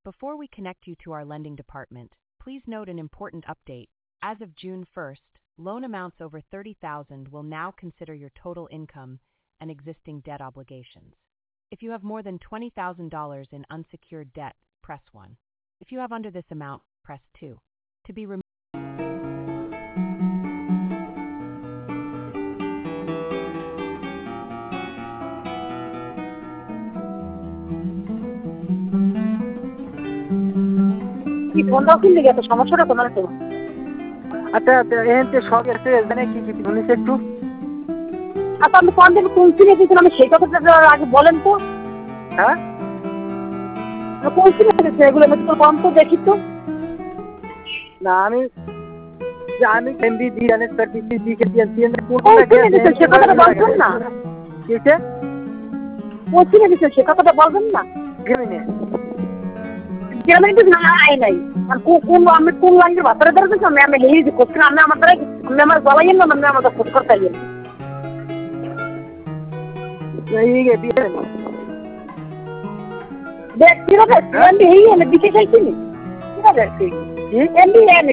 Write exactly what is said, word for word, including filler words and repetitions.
Before we connect you to our lending department, please note an important update. As of June first, loan amounts over thirty thousand dollars will now consider your total income and existing debt obligations. If you have more than twenty thousand dollars in unsecured debt, press one. If you have under this amount, press two. To be removed. কি ফোনটাও কিনলে গেছে সমস্যাটা তোমার তো আচ্ছা এতে সব আছে মানে কি কি শুনিস একটু আচ্ছা আমি কোন দিন কোন সিনে দিয়েছিলাম আমি সেই কথাটা আগে বলেন তো হ্যাঁ কোন সিনে দিয়েছে এগুলো আমি তো কম তো দেখি তো না আমি জানি এমবি দি জানি সার্ভিস দি কে দিয়ে দিয়ে কোনটা গেছে সে কথাটা বলবেন না কিসে কোন সিনে দিয়েছে সে কথাটা বলবেন না গেমিনে গেমিনে তো না আই নাই আর কোন আমি কোন লাইনের ভাষাটা ধরতেছি আমি আমি লিখে দিই কোশ্চেন আমি আমার দ্বারা আমি আমার গলায় না আমি আমার কোশ্চেন করতে গেল এই গে দিয়ে দেখ কি হবে এমবি এই এমবি বিশেষ আইছি নি কি হবে এমবি এমবি